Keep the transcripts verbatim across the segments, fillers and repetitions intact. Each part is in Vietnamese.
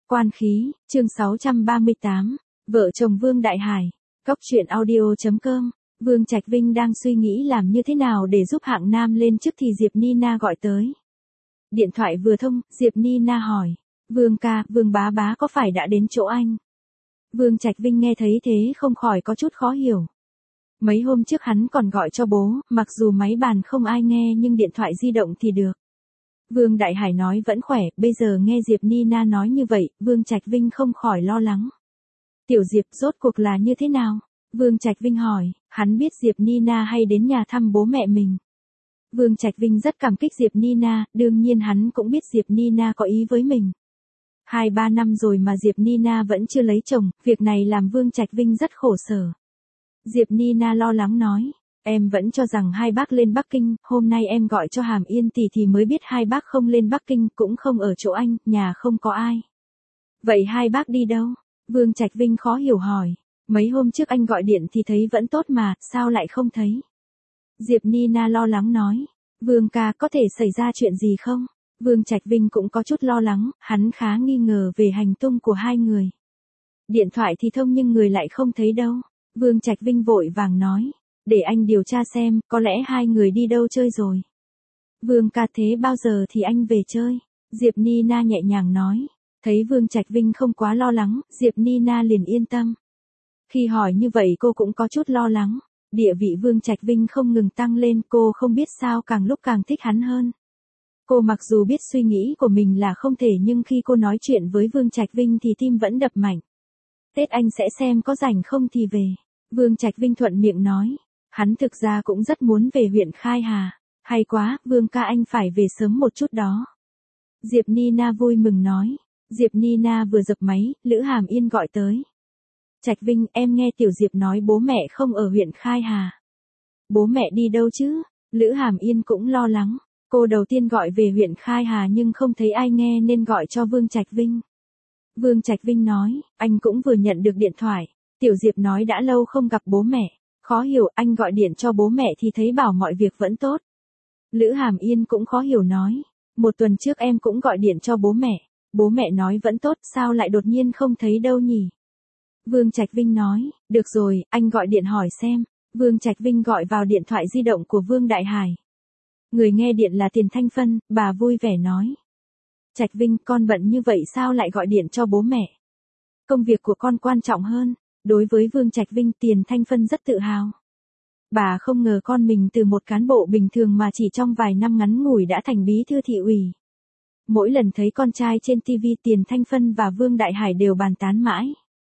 Quan khí, chương sáu trăm ba mươi tám, vợ chồng Vương Đại Hải. Cóc truyện audio.com. Vương Trạch Vinh đang suy nghĩ làm như thế nào để giúp Hạng Nam lên chức thì Diệp Nina gọi tới. Điện thoại vừa thông, Diệp Nina hỏi. Vương ca, Vương bá bá có phải đã đến chỗ anh? Vương Trạch Vinh nghe thấy thế không khỏi có chút khó hiểu. Mấy hôm trước hắn còn gọi cho bố, mặc dù máy bàn không ai nghe nhưng điện thoại di động thì được. Vương Đại Hải nói vẫn khỏe, bây giờ nghe Diệp Nina nói như vậy, Vương Trạch Vinh không khỏi lo lắng. Tiểu Diệp rốt cuộc là như thế nào? Vương Trạch Vinh hỏi, hắn biết Diệp Nina hay đến nhà thăm bố mẹ mình. Vương Trạch Vinh rất cảm kích Diệp Nina, đương nhiên hắn cũng biết Diệp Nina có ý với mình. Hai ba năm rồi mà Diệp Nina vẫn chưa lấy chồng, việc này làm Vương Trạch Vinh rất khổ sở. Diệp Nina lo lắng nói, em vẫn cho rằng hai bác lên Bắc Kinh, hôm nay em gọi cho Hàm Yên tỷ thì mới biết hai bác không lên Bắc Kinh, cũng không ở chỗ anh, nhà không có ai. Vậy hai bác đi đâu? Vương Trạch Vinh khó hiểu hỏi, mấy hôm trước anh gọi điện thì thấy vẫn tốt mà, sao lại không thấy? Diệp Nina lo lắng nói, Vương ca có thể xảy ra chuyện gì không? Vương Trạch Vinh cũng có chút lo lắng, hắn khá nghi ngờ về hành tung của hai người. Điện thoại thì thông nhưng người lại không thấy đâu. Vương Trạch Vinh vội vàng nói, để anh điều tra xem, có lẽ hai người đi đâu chơi rồi. Vương ca thế bao giờ thì anh về chơi? Diệp Nina nhẹ nhàng nói. Thấy Vương Trạch Vinh không quá lo lắng, Diệp Nina liền yên tâm. Khi hỏi như vậy cô cũng có chút lo lắng. Địa vị Vương Trạch Vinh không ngừng tăng lên, cô không biết sao càng lúc càng thích hắn hơn. Cô mặc dù biết suy nghĩ của mình là không thể nhưng khi cô nói chuyện với Vương Trạch Vinh thì tim vẫn đập mạnh. Tết anh sẽ xem có rảnh không thì về. Vương Trạch Vinh thuận miệng nói. Hắn thực ra cũng rất muốn về huyện Khai Hà. Hay quá, Vương ca anh phải về sớm một chút đó. Diệp Nina vui mừng nói. Diệp Nina vừa dập máy, Lữ Hàm Yên gọi tới. Trạch Vinh, em nghe Tiểu Diệp nói bố mẹ không ở huyện Khai Hà. Bố mẹ đi đâu chứ? Lữ Hàm Yên cũng lo lắng. Cô đầu tiên gọi về huyện Khai Hà nhưng không thấy ai nghe nên gọi cho Vương Trạch Vinh. Vương Trạch Vinh nói, anh cũng vừa nhận được điện thoại. Tiểu Diệp nói đã lâu không gặp bố mẹ. Khó hiểu, anh gọi điện cho bố mẹ thì thấy bảo mọi việc vẫn tốt. Lữ Hàm Yên cũng khó hiểu nói. Một tuần trước em cũng gọi điện cho bố mẹ. Bố mẹ nói vẫn tốt, sao lại đột nhiên không thấy đâu nhỉ? Vương Trạch Vinh nói, được rồi, anh gọi điện hỏi xem. Vương Trạch Vinh gọi vào điện thoại di động của Vương Đại Hải. Người nghe điện là Tiền Thanh Phân, bà vui vẻ nói. Trạch Vinh, con bận như vậy sao lại gọi điện cho bố mẹ? Công việc của con quan trọng hơn. Đối với Vương Trạch Vinh, Tiền Thanh Phân rất tự hào. Bà không ngờ con mình từ một cán bộ bình thường mà chỉ trong vài năm ngắn ngủi đã thành bí thư thị ủy. Mỗi lần thấy con trai trên ti vi, Tiền Thanh Phân và Vương Đại Hải đều bàn tán mãi.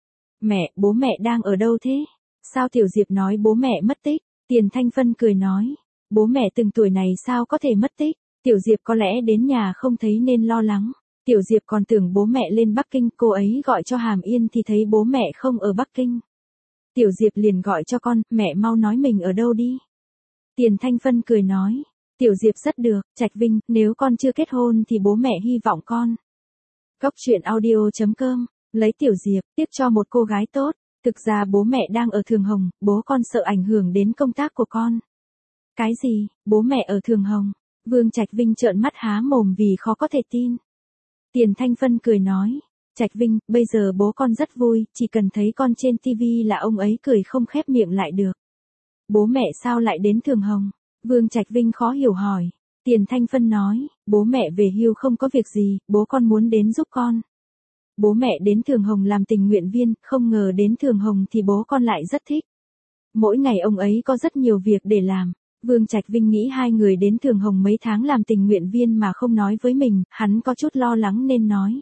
Mẹ, bố mẹ đang ở đâu thế? Sao Tiểu Diệp nói bố mẹ mất tích? Tiền Thanh Phân cười nói. Bố mẹ từng tuổi này sao có thể mất tích? Tiểu Diệp có lẽ đến nhà không thấy nên lo lắng. Tiểu Diệp còn tưởng bố mẹ lên Bắc Kinh, cô ấy gọi cho Hàm Yên thì thấy bố mẹ không ở Bắc Kinh. Tiểu Diệp liền gọi cho con, mẹ mau nói mình ở đâu đi. Tiền Thanh Phân cười nói. Tiểu Diệp rất được, Trạch Vinh, nếu con chưa kết hôn thì bố mẹ hy vọng con. Cóc truyện audio.com, lấy Tiểu Diệp, tiếp cho một cô gái tốt. Thực ra bố mẹ đang ở Thường Hồng, bố con sợ ảnh hưởng đến công tác của con. Cái gì, bố mẹ ở Thường Hồng? Vương Trạch Vinh trợn mắt há mồm vì khó có thể tin. Tiền Thanh Phân cười nói. Trạch Vinh, bây giờ bố con rất vui, chỉ cần thấy con trên ti vi là ông ấy cười không khép miệng lại được. Bố mẹ sao lại đến Thường Hồng? Vương Trạch Vinh khó hiểu hỏi. Tiền Thanh Phân nói, bố mẹ về hưu không có việc gì, bố con muốn đến giúp con. Bố mẹ đến Thường Hồng làm tình nguyện viên, không ngờ đến Thường Hồng thì bố con lại rất thích. Mỗi ngày ông ấy có rất nhiều việc để làm. Vương Trạch Vinh nghĩ hai người đến Thường Hồng mấy tháng làm tình nguyện viên mà không nói với mình, hắn có chút lo lắng nên nói.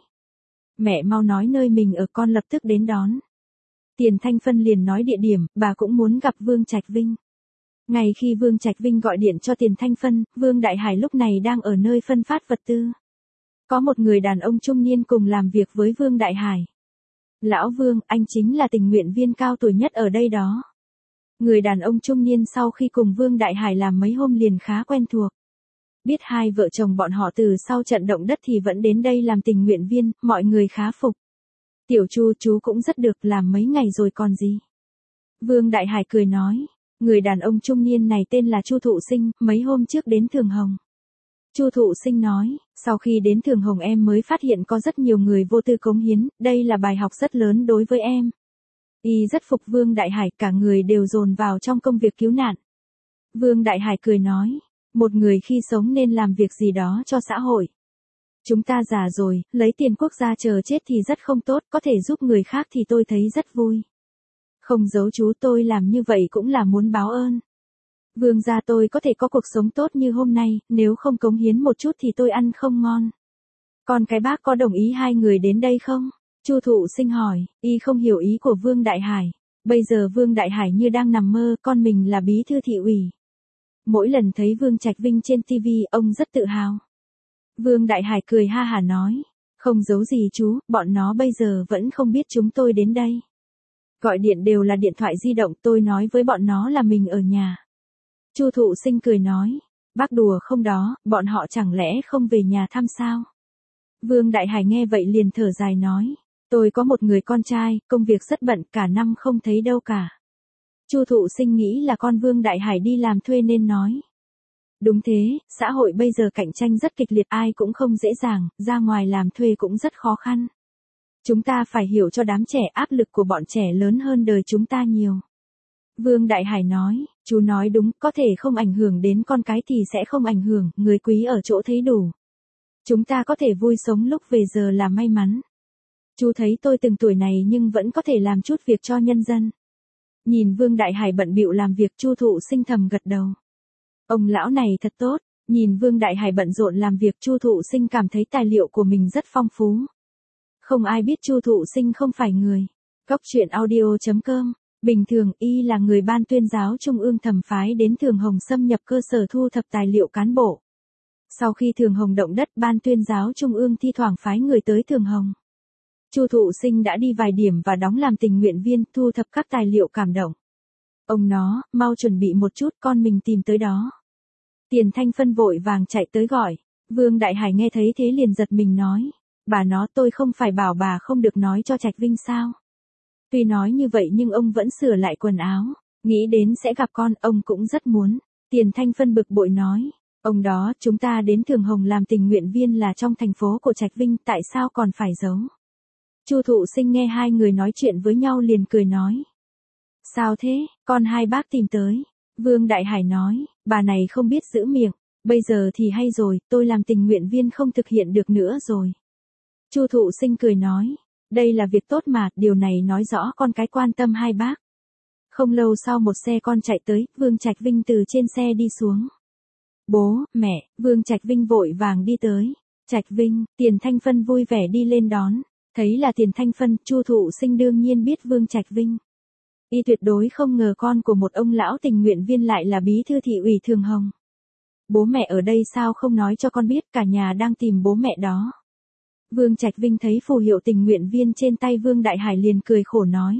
Mẹ mau nói nơi mình ở, con lập tức đến đón. Tiền Thanh Phân liền nói địa điểm, bà cũng muốn gặp Vương Trạch Vinh. Ngay khi Vương Trạch Vinh gọi điện cho Tiền Thanh Phân, Vương Đại Hải lúc này đang ở nơi phân phát vật tư. Có một người đàn ông trung niên cùng làm việc với Vương Đại Hải. Lão Vương, anh chính là tình nguyện viên cao tuổi nhất ở đây đó. Người đàn ông trung niên sau khi cùng Vương Đại Hải làm mấy hôm liền khá quen thuộc. Biết hai vợ chồng bọn họ từ sau trận động đất thì vẫn đến đây làm tình nguyện viên, mọi người khá phục. Tiểu Chu, chú cũng rất được, làm mấy ngày rồi còn gì. Vương Đại Hải cười nói. Người đàn ông trung niên này tên là Chu Thụ Sinh, mấy hôm trước đến Thường Hồng. Chu Thụ Sinh nói, sau khi đến Thường Hồng em mới phát hiện có rất nhiều người vô tư cống hiến, đây là bài học rất lớn đối với em. Y rất phục Vương Đại Hải, cả người đều dồn vào trong công việc cứu nạn. Vương Đại Hải cười nói, một người khi sống nên làm việc gì đó cho xã hội. Chúng ta già rồi, lấy tiền quốc gia chờ chết thì rất không tốt, có thể giúp người khác thì tôi thấy rất vui. Không giấu chú, tôi làm như vậy cũng là muốn báo ơn. Vương gia tôi có thể có cuộc sống tốt như hôm nay, nếu không cống hiến một chút thì tôi ăn không ngon. Còn cái bác có đồng ý hai người đến đây không? Chu Thụ Sinh hỏi, y không hiểu ý của Vương Đại Hải. Bây giờ Vương Đại Hải như đang nằm mơ, con mình là bí thư thị ủy. Mỗi lần thấy Vương Trạch Vinh trên ti vi, ông rất tự hào. Vương Đại Hải cười ha hả nói, không giấu gì chú, bọn nó bây giờ vẫn không biết chúng tôi đến đây. Gọi điện đều là điện thoại di động, tôi nói với bọn nó là mình ở nhà. Chu Thụ Sinh cười nói, bác đùa không đó, bọn họ chẳng lẽ không về nhà thăm sao? Vương Đại Hải nghe vậy liền thở dài nói, tôi có một người con trai, công việc rất bận, cả năm không thấy đâu cả. Chu Thụ Sinh nghĩ là con Vương Đại Hải đi làm thuê nên nói. Đúng thế, xã hội bây giờ cạnh tranh rất kịch liệt, ai cũng không dễ dàng, ra ngoài làm thuê cũng rất khó khăn. Chúng ta phải hiểu cho đám trẻ, áp lực của bọn trẻ lớn hơn đời chúng ta nhiều. Vương Đại Hải nói, chú nói đúng, có thể không ảnh hưởng đến con cái thì sẽ không ảnh hưởng, người quý ở chỗ thấy đủ. Chúng ta có thể vui sống lúc về giờ là may mắn. Chú thấy tôi từng tuổi này nhưng vẫn có thể làm chút việc cho nhân dân. Nhìn Vương Đại Hải bận bịu làm việc, Chu Thụ Sinh thầm gật đầu. Ông lão này thật tốt. Nhìn Vương Đại Hải bận rộn làm việc, Chu Thụ Sinh cảm thấy tài liệu của mình rất phong phú. Không ai biết Chu Thụ Sinh không phải người. Cóc truyện audio chấm com. Bình thường y là người ban tuyên giáo trung ương thẩm phái đến Thường Hồng xâm nhập cơ sở thu thập tài liệu cán bộ. Sau khi Thường Hồng động đất, ban tuyên giáo trung ương thi thoảng phái người tới Thường Hồng. Chu Thụ Sinh đã đi vài điểm và đóng làm tình nguyện viên, thu thập các tài liệu cảm động. Ông nó, mau chuẩn bị một chút, con mình tìm tới đó. Tiền Thanh Phân vội vàng chạy tới gọi. Vương Đại Hải nghe thấy thế liền giật mình nói, bà nó, tôi không phải bảo bà không được nói cho Trạch Vinh sao? Tuy nói như vậy nhưng ông vẫn sửa lại quần áo, nghĩ đến sẽ gặp con, ông cũng rất muốn. Tiền Thanh Phân bực bội nói, ông đó, chúng ta đến Thường Hồng làm tình nguyện viên là trong thành phố của Trạch Vinh, tại sao còn phải giấu? Chu Thụ Sinh nghe hai người nói chuyện với nhau liền cười nói, sao thế, con hai bác tìm tới. Vương Đại Hải nói, bà này không biết giữ miệng, bây giờ thì hay rồi, tôi làm tình nguyện viên không thực hiện được nữa rồi. Chu Thụ Sinh cười nói, đây là việc tốt mà, điều này nói rõ con cái quan tâm hai bác. Không lâu sau một xe con chạy tới, Vương Trạch Vinh từ trên xe đi xuống. Bố, mẹ, Vương Trạch Vinh vội vàng đi tới. Trạch Vinh, Tiền Thanh Phân vui vẻ đi lên đón. Thấy là Tiền Thanh Phân, Chu Thụ Sinh đương nhiên biết Vương Trạch Vinh. Y tuyệt đối không ngờ con của một ông lão tình nguyện viên lại là bí thư thị ủy Thường Hồng. Bố mẹ ở đây sao không nói cho con biết, cả nhà đang tìm bố mẹ đó. Vương Trạch Vinh thấy phù hiệu tình nguyện viên trên tay Vương Đại Hải liền cười khổ nói.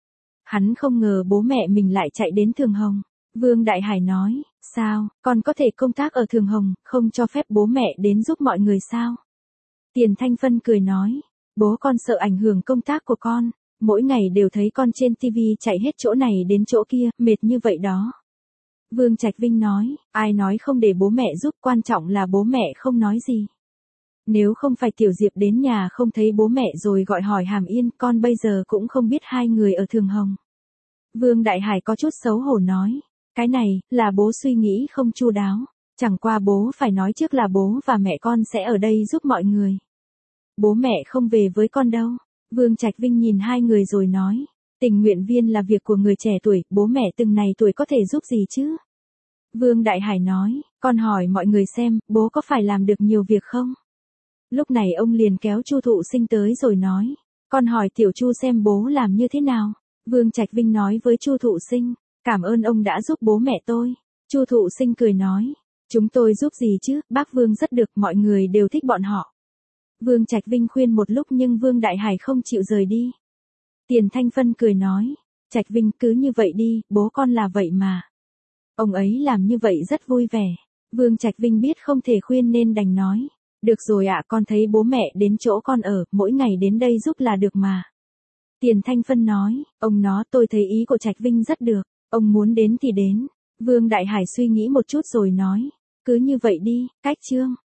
Hắn không ngờ bố mẹ mình lại chạy đến Thường Hồng. Vương Đại Hải nói, sao, con có thể công tác ở Thường Hồng, không cho phép bố mẹ đến giúp mọi người sao? Tiền Thanh Phân cười nói, bố con sợ ảnh hưởng công tác của con, mỗi ngày đều thấy con trên ti vi chạy hết chỗ này đến chỗ kia, mệt như vậy đó. Vương Trạch Vinh nói, ai nói không để bố mẹ giúp, quan trọng là bố mẹ không nói gì. Nếu không phải Tiểu Diệp đến nhà không thấy bố mẹ rồi gọi hỏi hàm yên, con bây giờ cũng không biết hai người ở Thường Hồng. Vương Đại Hải có chút xấu hổ nói, cái này, là bố suy nghĩ không chu đáo. Chẳng qua bố phải nói trước là bố và mẹ con sẽ ở đây giúp mọi người. Bố mẹ không về với con đâu. Vương Trạch Vinh nhìn hai người rồi nói, tình nguyện viên là việc của người trẻ tuổi, bố mẹ từng này tuổi có thể giúp gì chứ? Vương Đại Hải nói, con hỏi mọi người xem, bố có phải làm được nhiều việc không? Lúc này ông liền kéo Chu Thụ Sinh tới rồi nói, con hỏi Tiểu Chu xem bố làm như thế nào. Vương Trạch Vinh nói với Chu Thụ Sinh, cảm ơn ông đã giúp bố mẹ tôi. Chu Thụ Sinh cười nói, chúng tôi giúp gì chứ, bác Vương rất được, mọi người đều thích bọn họ. Vương Trạch Vinh khuyên một lúc nhưng Vương Đại Hải không chịu rời đi. Tiền Thanh Phân cười nói, Trạch Vinh cứ như vậy đi, bố con là vậy mà. Ông ấy làm như vậy rất vui vẻ. Vương Trạch Vinh biết không thể khuyên nên đành nói, được rồi ạ, con thấy bố mẹ đến chỗ con ở, mỗi ngày đến đây giúp là được mà. Tiền Thanh Phân nói, ông nó, tôi thấy ý của Trạch Vinh rất được, ông muốn đến thì đến. Vương Đại Hải suy nghĩ một chút rồi nói, cứ như vậy đi, cách chương.